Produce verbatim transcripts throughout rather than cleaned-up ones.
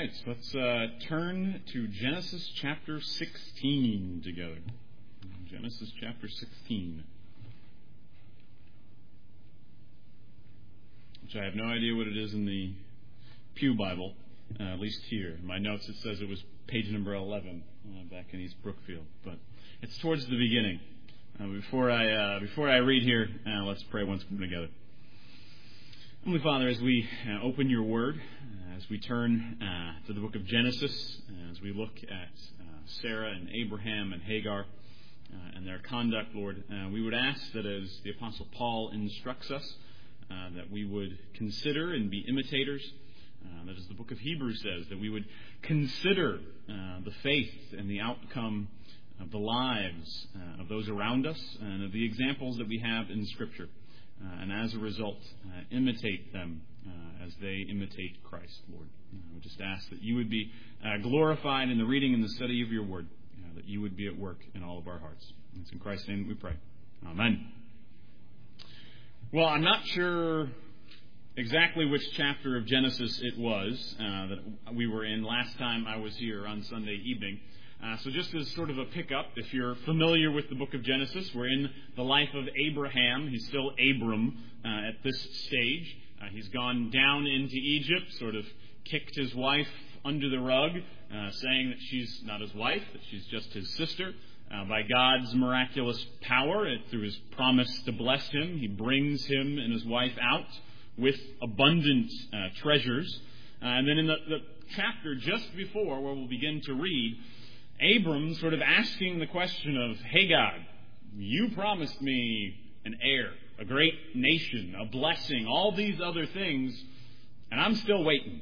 right, let's uh, turn to Genesis chapter sixteen together. Genesis chapter sixteen. Which I have no idea what it is in the Pew Bible, uh, at least here. In my notes it says it was page number eleven uh, back in East Brookfield. But it's towards the beginning. Uh, before I uh, before I read here, uh, let's pray once more together. Heavenly Father, as we uh, open your word, uh, as we turn uh, to the book of Genesis, uh, as we look at uh, Sarah and Abraham and Hagar uh, and their conduct, Lord, uh, we would ask that as the Apostle Paul instructs us, uh, that we would consider and be imitators, uh, that as the book of Hebrews says, that we would consider uh, the faith and the outcome of the lives uh, of those around us and of the examples that we have in Scripture. Uh, and as a result, uh, imitate them uh, as they imitate Christ, Lord. Uh, we just ask that you would be uh, glorified in the reading and the study of your word, uh, that you would be at work in all of our hearts. It's in Christ's name that we pray. Amen. Well, I'm not sure exactly which chapter of Genesis it was uh, that we were in last time I was here on Sunday evening. Uh, so just as sort of a pickup, if you're familiar with the book of Genesis, we're in the life of Abraham. He's still Abram uh, at this stage. Uh, he's gone down into Egypt, sort of kicked his wife under the rug, uh, saying that she's not his wife, that she's just his sister. Uh, by God's miraculous power, and through his promise to bless him, he brings him and his wife out with abundant uh, treasures. Uh, and then in the, the chapter just before, where we'll begin to read, Abram sort of asking the question of, hey God, you promised me an heir, a great nation, a blessing, all these other things, and I'm still waiting.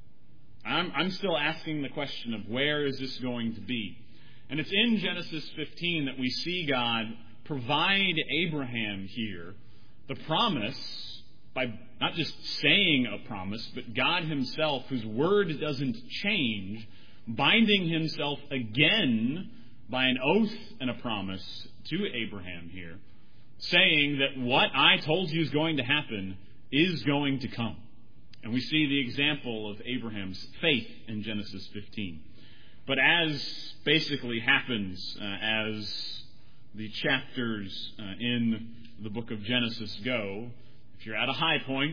I'm, I'm still asking the question of where is this going to be? And it's in Genesis fifteen that we see God provide Abraham here the promise, by not just saying a promise, but God himself, whose word doesn't change, binding himself again by an oath and a promise to Abraham here, saying that what I told you is going to happen is going to come. And we see the example of Abraham's faith in Genesis fifteen. But as basically happens uh, as the chapters uh, in the book of Genesis go, if you're at a high point,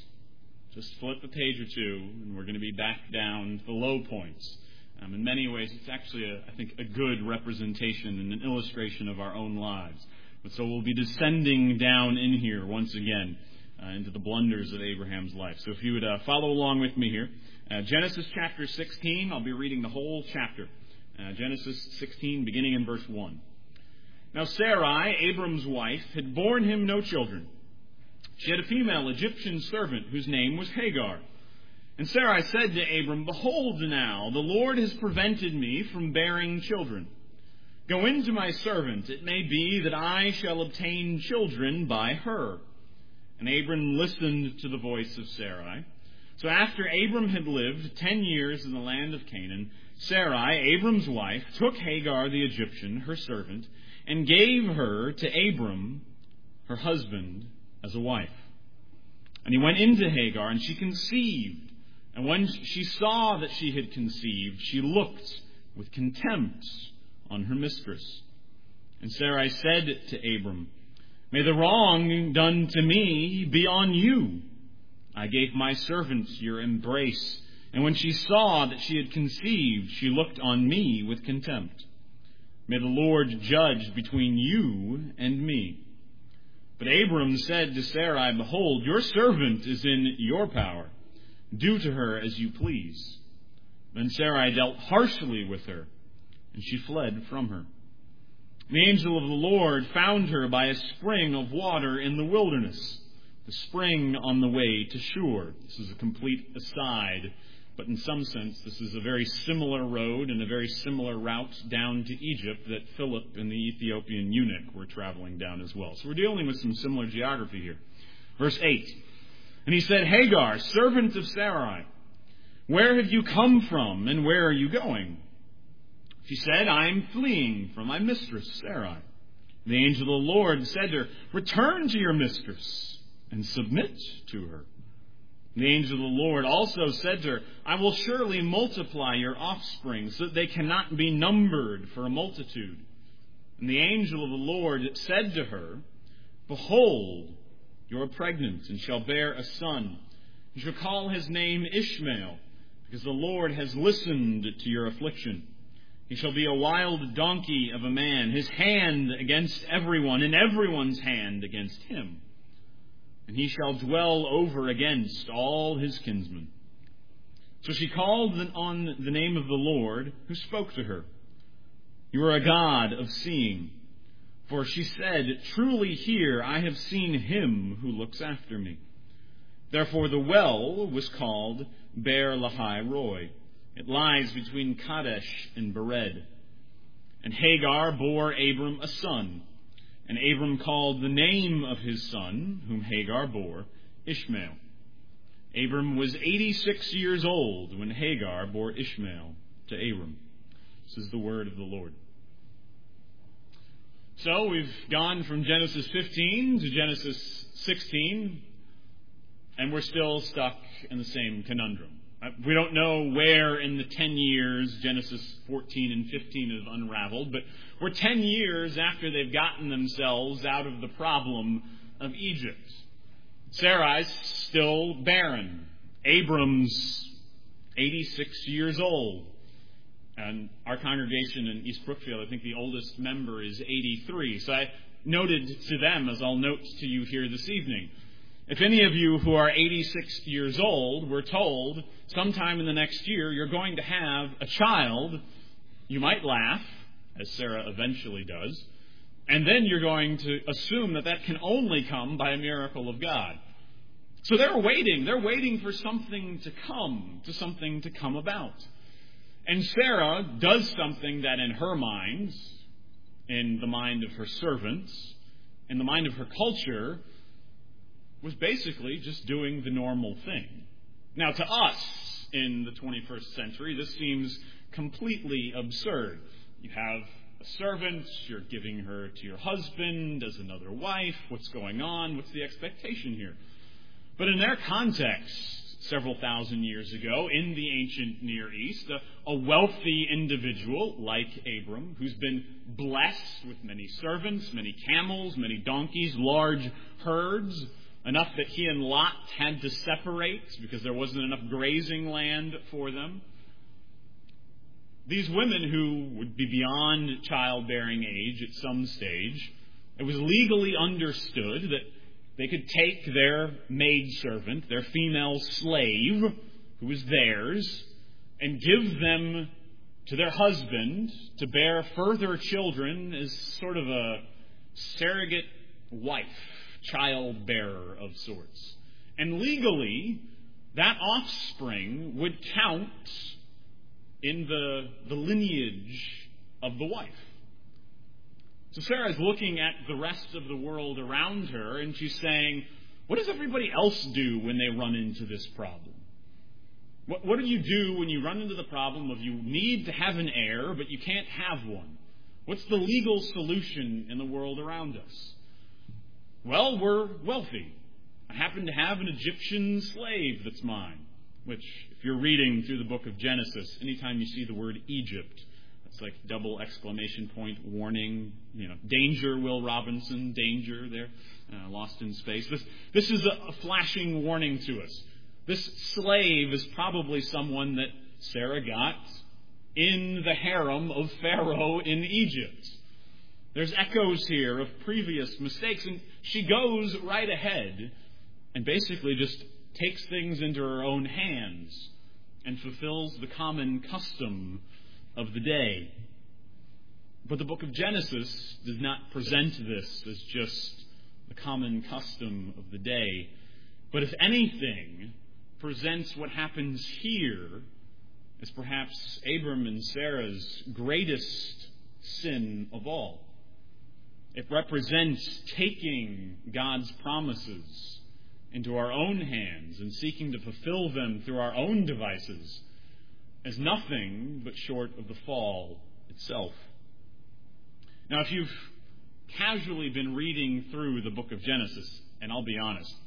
just flip a page or two, and we're going to be back down to the low points. Um, in many ways, it's actually, a, I think, a good representation and an illustration of our own lives. But so we'll be descending down in here once again uh, into the blunders of Abraham's life. So if you would uh, follow along with me here. Uh, Genesis chapter sixteen, I'll be reading the whole chapter. Uh, Genesis sixteen, beginning in verse one. Now Sarai, Abram's wife, had borne him no children. She had a female Egyptian servant whose name was Hagar. And Sarai said to Abram, behold now, the Lord has prevented me from bearing children. Go in to my servant, it may be that I shall obtain children by her. And Abram listened to the voice of Sarai. So after Abram had lived ten years in the land of Canaan, Sarai, Abram's wife, took Hagar the Egyptian, her servant, and gave her to Abram, her husband, as a wife. And he went into Hagar, and she conceived. And when she saw that she had conceived, she looked with contempt on her mistress. And Sarai said to Abram, may the wrong done to me be on you. I gave my servant your embrace, and when she saw that she had conceived, she looked on me with contempt. May the Lord judge between you and me. But Abram said to Sarai, behold, your servant is in your power. Do to her as you please. Then Sarai dealt harshly with her, and she fled from her. The angel of the Lord found her by a spring of water in the wilderness, the spring on the way to Shur. This is a complete aside, but in some sense this is a very similar road and a very similar route down to Egypt that Philip and the Ethiopian eunuch were traveling down as well. So we're dealing with some similar geography here. Verse eight. And he said, Hagar, servant of Sarai, where have you come from and where are you going? She said, I am fleeing from my mistress, Sarai. The angel of the Lord said to her, return to your mistress and submit to her. The angel of the Lord also said to her, I will surely multiply your offspring, so that they cannot be numbered for a multitude. And the angel of the Lord said to her, Behold, you are pregnant, and shall bear a son. You shall call his name Ishmael, because the Lord has listened to your affliction. He shall be a wild donkey of a man, his hand against everyone, and everyone's hand against him. And he shall dwell over against all his kinsmen. So she called on the name of the Lord, who spoke to her. You are a God of seeing. For she said, Truly here I have seen him who looks after me. Therefore the well was called Beer Lahai Roi. It lies between Kadesh and Bered. And Hagar bore Abram a son. And Abram called the name of his son, whom Hagar bore, Ishmael. Abram was eighty-six years old when Hagar bore Ishmael to Abram. This is the word of the Lord. So we've gone from Genesis fifteen to Genesis sixteen, and we're still stuck in the same conundrum. We don't know where in the ten years Genesis fourteen and fifteen have unraveled, but we're ten years after they've gotten themselves out of the problem of Egypt. Sarai's still barren. Abram's eighty-six years old. And our congregation in East Brookfield, I think the oldest member is eighty-three. So I noted to them, as I'll note to you here this evening, if any of you who are eighty-six years old were told sometime in the next year you're going to have a child, you might laugh, as Sarah eventually does, and then you're going to assume that that can only come by a miracle of God. So they're waiting. They're waiting for something to come, to something to come about. And Sarah does something that in her mind, in the mind of her servants, in the mind of her culture, was basically just doing the normal thing. Now, to us in the twenty-first century, this seems completely absurd. You have a servant, you're giving her to your husband as another wife. What's going on? What's the expectation here? But in their context, several thousand years ago, in the ancient Near East, a, a wealthy individual like Abram, who's been blessed with many servants, many camels, many donkeys, large herds, enough that he and Lot had to separate because there wasn't enough grazing land for them. These women who would be beyond childbearing age at some stage, it was legally understood that they could take their maidservant, their female slave, who was theirs, and give them to their husband to bear further children as sort of a surrogate wife, child bearer of sorts. And legally, that offspring would count in the, the lineage of the wife. So Sarah's looking at the rest of the world around her, and she's saying, what does everybody else do when they run into this problem? What, what do you do when you run into the problem of you need to have an heir, but you can't have one? What's the legal solution in the world around us? Well, we're wealthy. I happen to have an Egyptian slave that's mine, which, if you're reading through the book of Genesis, anytime you see the word Egypt, it's like double exclamation point warning, you know, danger, Will Robinson, danger there, uh, lost in space. This, this is a, a flashing warning to us. This slave is probably someone that Sarah got in the harem of Pharaoh in Egypt. There's echoes here of previous mistakes, and she goes right ahead and basically just takes things into her own hands and fulfills the common custom of the day. But the book of Genesis does not present this as just the common custom of the day, but if anything, presents what happens here as perhaps Abram and Sarah's greatest sin of all. It represents taking God's promises into our own hands and seeking to fulfill them through our own devices as nothing but short of the fall itself. Now, if you've casually been reading through the book of Genesis, and I'll be honest,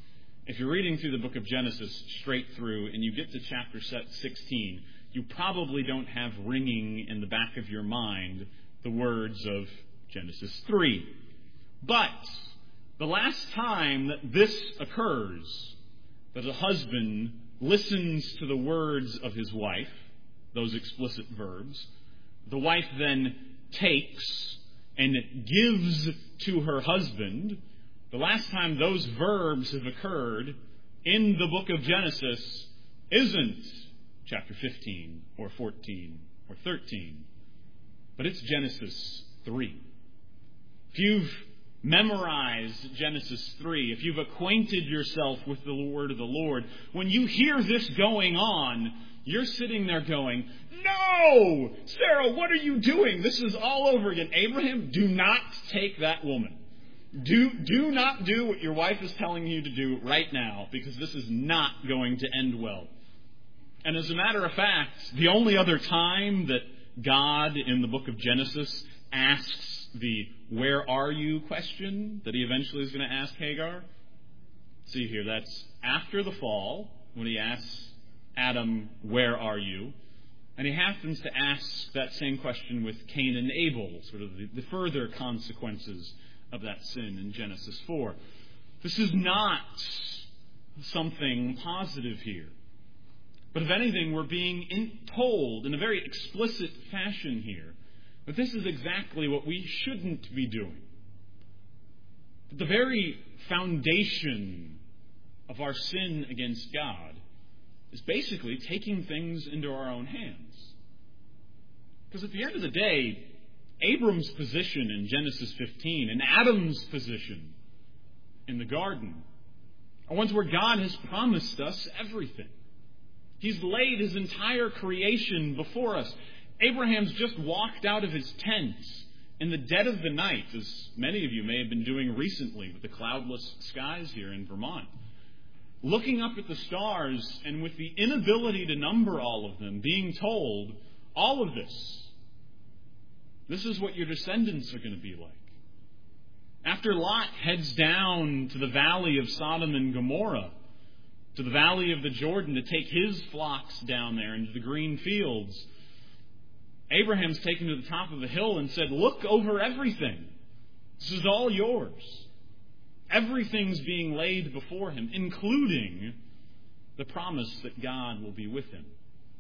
if you're reading through the book of Genesis straight through and you get to chapter sixteen, you probably don't have ringing in the back of your mind the words of Genesis three. But the last time that this occurs, that a husband listens to the words of his wife, those explicit verbs, the wife then takes and gives to her husband, the last time those verbs have occurred in the book of Genesis isn't chapter fifteen or fourteen or thirteen, but it's Genesis three. If you've memorized Genesis three, if you've acquainted yourself with the word of the Lord, when you hear this going on, you're sitting there going, "No! Sarah, what are you doing? This is all over again. Abraham, do not take that woman. Do, do not do what your wife is telling you to do right now, because this is not going to end well." And as a matter of fact, the only other time that God in the book of Genesis asks the "where are you" question that he eventually is going to ask Hagar, see here, that's after the fall, when he asks Adam, "Where are you?" And he happens to ask that same question with Cain and Abel, sort of the, the further consequences of that sin in Genesis four. This is not something positive here. But if anything, we're being in, told in a very explicit fashion here that this is exactly what we shouldn't be doing. That the very foundation of our sin against God is basically taking things into our own hands. Because at the end of the day, Abram's position in Genesis fifteen and Adam's position in the garden are ones where God has promised us everything. He's laid his entire creation before us. Abraham's just walked out of his tent in the dead of the night, as many of you may have been doing recently with the cloudless skies here in Vermont, looking up at the stars and with the inability to number all of them, being told, all of this, this is what your descendants are going to be like. After Lot heads down to the valley of Sodom and Gomorrah, to the valley of the Jordan to take his flocks down there into the green fields, Abraham's taken to the top of a hill and said, "Look over everything. This is all yours." Everything's being laid before him, including the promise that God will be with him.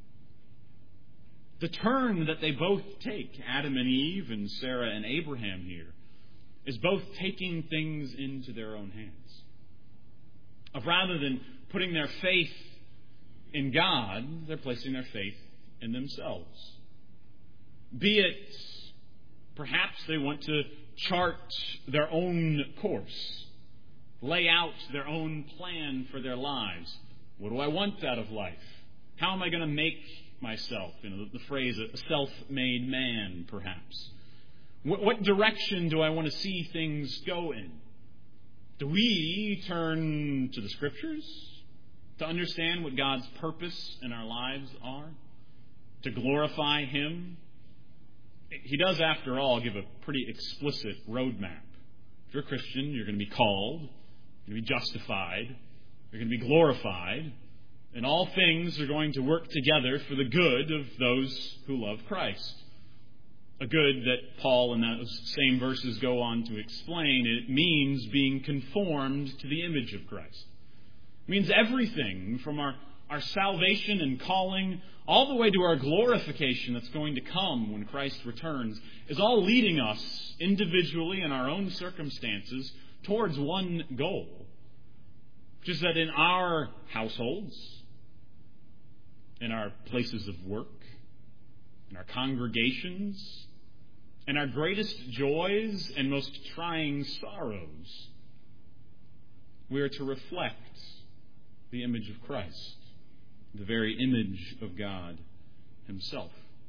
The turn that they both take, Adam and Eve and Sarah and Abraham here, is both taking things into their own hands. Of rather than putting their faith in God, they're placing their faith in themselves. Be it, perhaps they want to chart their own course, lay out their own plan for their lives. What do I want out of life? How am I going to make myself? You know, the phrase, a self-made man, perhaps. What, what direction do I want to see things go in? Do we turn to the Scriptures to understand what God's purpose in our lives are? To glorify Him? He does, after all, give a pretty explicit roadmap. If you're a Christian, you're going to be called, you're going to be justified, you're going to be glorified, and all things are going to work together for the good of those who love Christ. A good that Paul in those same verses go on to explain. It means being conformed to the image of Christ. It means everything from our, our salvation and calling all the way to our glorification that's going to come when Christ returns is all leading us individually in our own circumstances towards one goal, which is that in our households, in our places of work, in our congregations, in our greatest joys and most trying sorrows, we are to reflect the image of Christ, the very image of God Himself.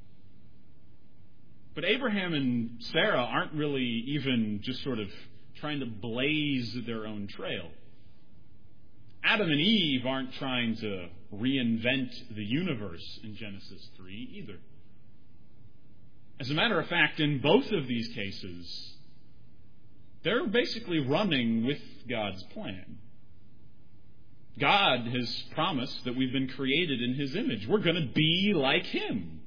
But Abraham and Sarah aren't really even just sort of trying to blaze their own trail. Adam and Eve aren't trying to reinvent the universe in Genesis three either. As a matter of fact, in both of these cases, they're basically running with God's plan. God has promised that we've been created in His image. We're going to be like Him.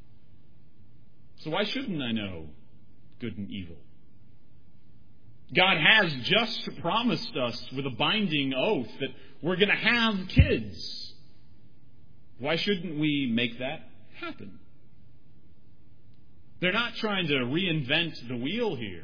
So why shouldn't I know good and evil? God has just promised us with a binding oath that we're going to have kids. Why shouldn't we make that happen? They're not trying to reinvent the wheel here.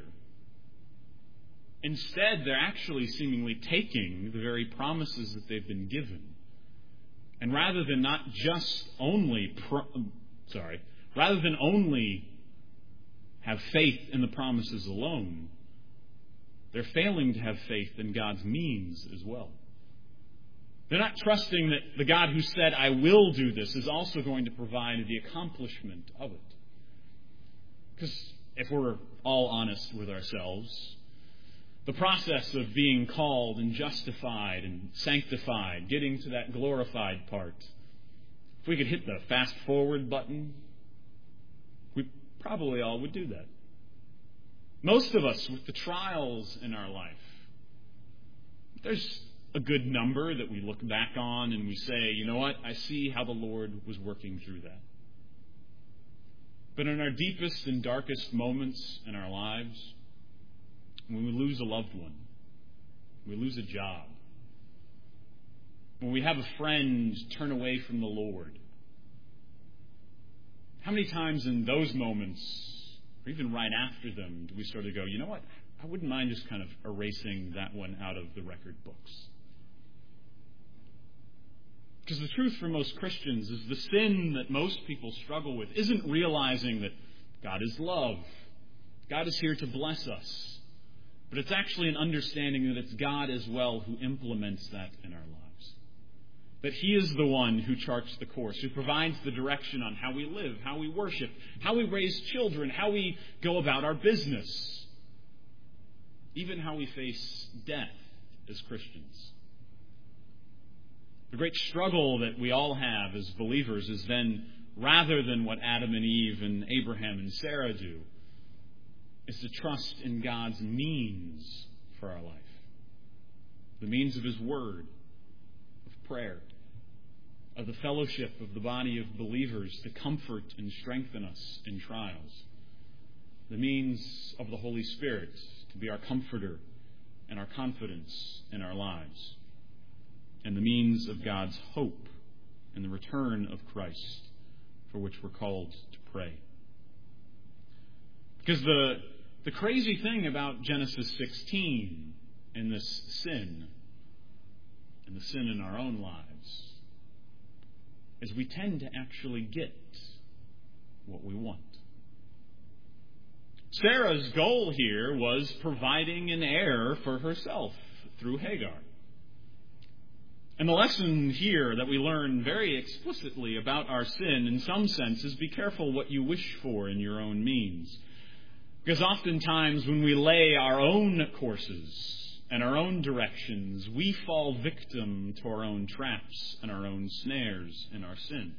Instead, they're actually seemingly taking the very promises that they've been given. And rather than not just only, pro- sorry, rather than only have faith in the promises alone, they're failing to have faith in God's means as well. They're not trusting that the God who said, I will do this, is also going to provide the accomplishment of it. Because if we're all honest with ourselves, the process of being called and justified and sanctified, getting to that glorified part, if we could hit the fast forward button, we probably all would do that. Most of us, with the trials in our life, there's a good number that we look back on and we say, you know what, I see how the Lord was working through that. But in our deepest and darkest moments in our lives, when we lose a loved one, we lose a job, when we have a friend turn away from the Lord, how many times in those moments, or even right after them, do we sort of go, you know what, I wouldn't mind just kind of erasing that one out of the record books? Because the truth for most Christians is the sin that most people struggle with isn't realizing that God is love. God is here to bless us. But it's actually an understanding that it's God as well who implements that in our lives. That He is the one who charts the course, who provides the direction on how we live, how we worship, how we raise children, how we go about our business, even how we face death as Christians. The great struggle that we all have as believers is then, rather than what Adam and Eve and Abraham and Sarah do, is to trust in God's means for our life. The means of His Word, of prayer, of the fellowship of the body of believers to comfort and strengthen us in trials. The means of the Holy Spirit to be our comforter and our confidence in our lives. And the means of God's hope and the return of Christ, for which we're called to pray. Because the, the crazy thing about Genesis sixteen and this sin, and the sin in our own lives, is we tend to actually get what we want. Sarah's goal here was providing an heir for herself through Hagar. And the lesson here that we learn very explicitly about our sin, in some sense, is be careful what you wish for in your own means. Because oftentimes when we lay our own courses and our own directions, we fall victim to our own traps and our own snares in our sin.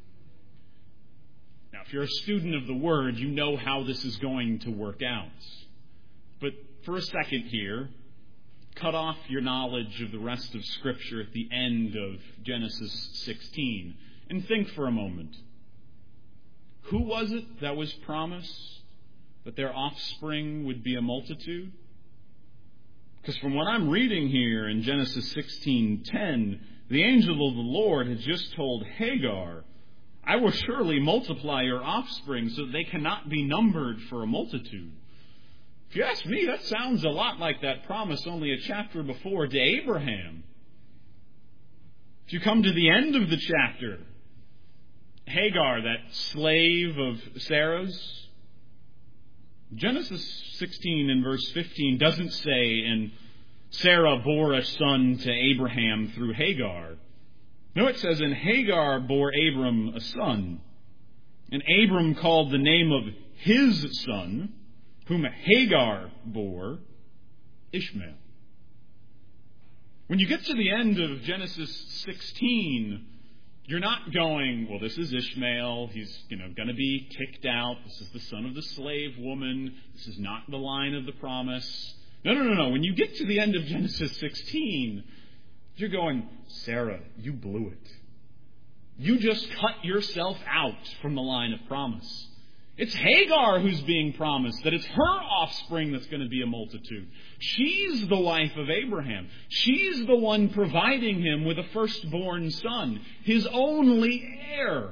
Now, if you're a student of the Word, you know how this is going to work out. But for a second here, cut off your knowledge of the rest of Scripture at the end of Genesis sixteen and think for a moment. Who was it that was promised that their offspring would be a multitude? Because from what I'm reading here in Genesis sixteen ten, the angel of the Lord has just told Hagar, I will surely multiply your offspring so that they cannot be numbered for a multitude. If you ask me, that sounds a lot like that promise only a chapter before to Abraham. If you come to the end of the chapter, Hagar, that slave of Sarah's, Genesis sixteen and verse fifteen doesn't say, and Sarah bore a son to Abraham through Hagar. No, it says, and Hagar bore Abram a son. And Abram called the name of his son, whom Hagar bore, Ishmael. When you get to the end of Genesis sixteen, you're not going, well, this is Ishmael. He's, you know, going to be kicked out. This is the son of the slave woman. This is not the line of the promise. No, no, no, no. When you get to the end of Genesis sixteen, You're going, Sarah, you blew it. You just cut yourself out from the line of promise. It's Hagar who's being promised that it's her offspring that's going to be a multitude. She's the wife of Abraham. She's the one providing him with a firstborn son, his only heir.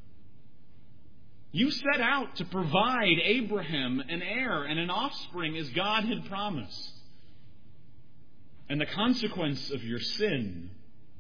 You set out to provide Abraham an heir and an offspring as God had promised. And the consequence of your sin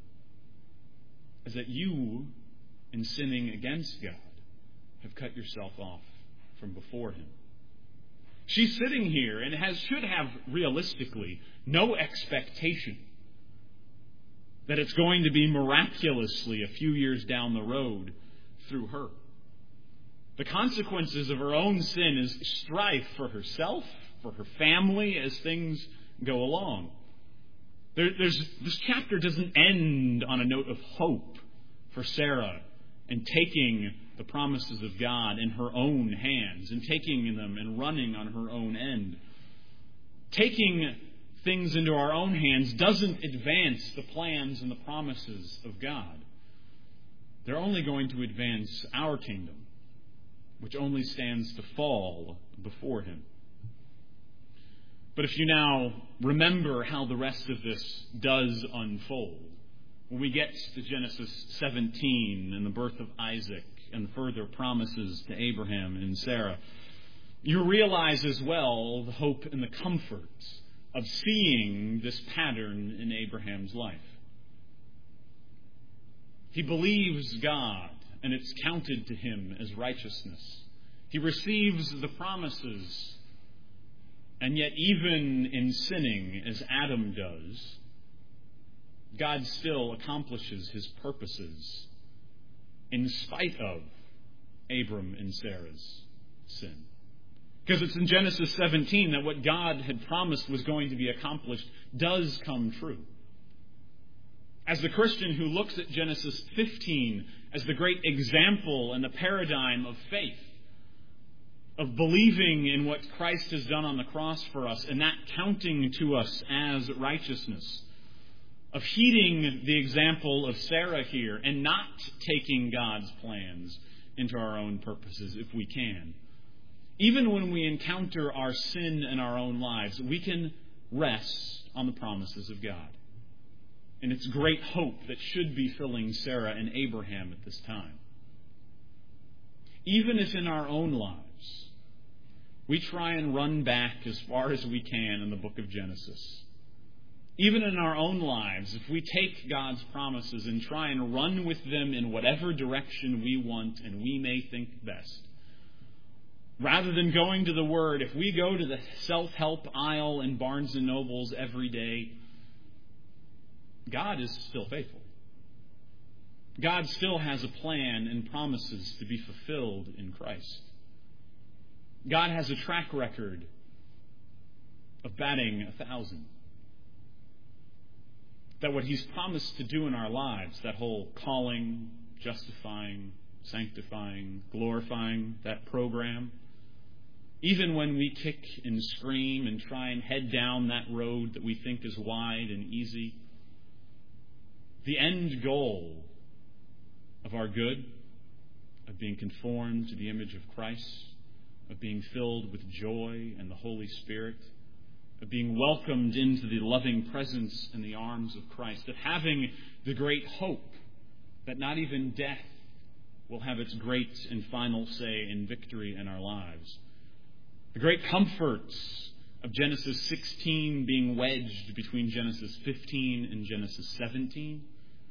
is that you, in sinning against God, have cut yourself off from before Him. She's sitting here and has should have, realistically, no expectation that it's going to be miraculously a few years down the road through her. The consequences of her own sin is strife for herself, for her family, as things go along. There, there's, this chapter doesn't end on a note of hope for Sarah and taking the promises of God in her own hands and taking them and running on her own end. Taking things into our own hands doesn't advance the plans and the promises of God. They're only going to advance our kingdom, which only stands to fall before Him. But if you now remember how the rest of this does unfold, when we get to Genesis seventeen and the birth of Isaac and the further promises to Abraham and Sarah, you realize as well the hope and the comfort of seeing this pattern in Abraham's life. He believes God, and it's counted to him as righteousness. He receives the promises, and yet even in sinning, as Adam does, God still accomplishes His purposes in spite of Abram and Sarah's sin. Because it's in Genesis seventeen that what God had promised was going to be accomplished does come true. As the Christian who looks at Genesis fifteen as the great example and the paradigm of faith, of believing in what Christ has done on the cross for us and that counting to us as righteousness, of heeding the example of Sarah here and not taking God's plans into our own purposes if we can. Even when we encounter our sin in our own lives, we can rest on the promises of God. And it's great hope that should be filling Sarah and Abraham at this time. Even if in our own lives we try and run back as far as we can in the book of Genesis, even in our own lives, if we take God's promises and try and run with them in whatever direction we want and we may think best, rather than going to the Word, if we go to the self-help aisle in Barnes and Nobles every day, God is still faithful. God still has a plan and promises to be fulfilled in Christ. God has a track record of batting a thousand. That what He's promised to do in our lives, that whole calling, justifying, sanctifying, glorifying, that program, even when we kick and scream and try and head down that road that we think is wide and easy, the end goal of our good, of being conformed to the image of Christ, of being filled with joy and the Holy Spirit, of being welcomed into the loving presence and the arms of Christ, of having the great hope that not even death will have its great and final say in victory in our lives. The great comforts of Genesis sixteen being wedged between Genesis fifteen and Genesis seventeen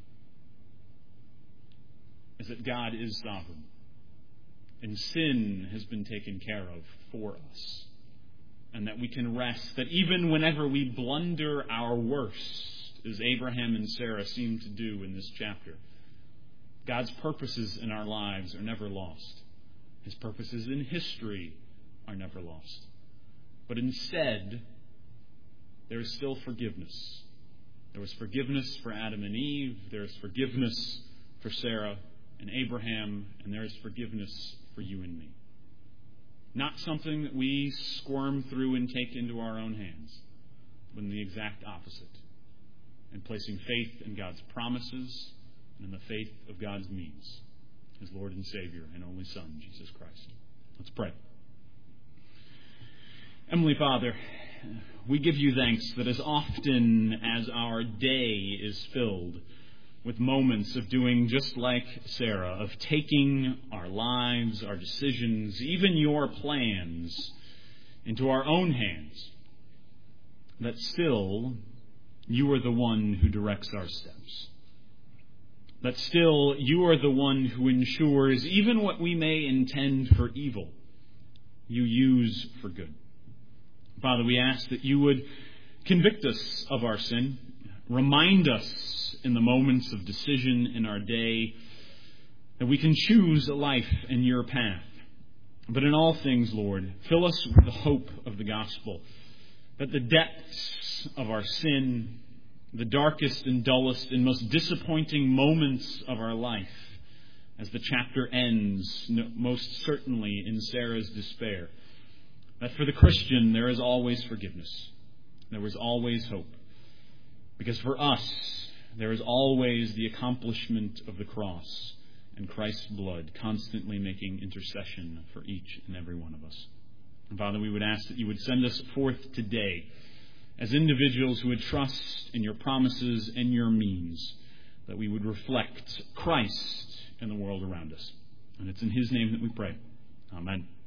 is that God is sovereign, and sin has been taken care of for us. And that we can rest, that even whenever we blunder our worst, as Abraham and Sarah seem to do in this chapter, God's purposes in our lives are never lost. His purposes in history are never lost. But instead, there is still forgiveness. There was forgiveness for Adam and Eve. There is forgiveness for Sarah and Abraham. And there is forgiveness for you and me. Not something that we squirm through and take into our own hands, but the exact opposite. and placing faith in God's promises and in the faith of God's means, His Lord and Savior and only Son, Jesus Christ. Let's pray. Heavenly Father, we give you thanks that as often as our day is filled with moments of doing just like Sarah, of taking our lives, our decisions, even your plans into our own hands, that still you are the one who directs our steps. That still you are the one who ensures even what we may intend for evil, you use for good. Father, we ask that you would convict us of our sin, remind us in the moments of decision in our day that we can choose a life in your path. But in all things, Lord, fill us with the hope of the gospel, that the depths of our sin, the darkest and dullest and most disappointing moments of our life, as the chapter ends most certainly in Sarah's despair, that for the Christian there is always forgiveness. There is always hope. Because for us, there is always the accomplishment of the cross and Christ's blood constantly making intercession for each and every one of us. And Father, we would ask that you would send us forth today as individuals who would trust in your promises and your means, that we would reflect Christ in the world around us. And it's in his name that we pray. Amen.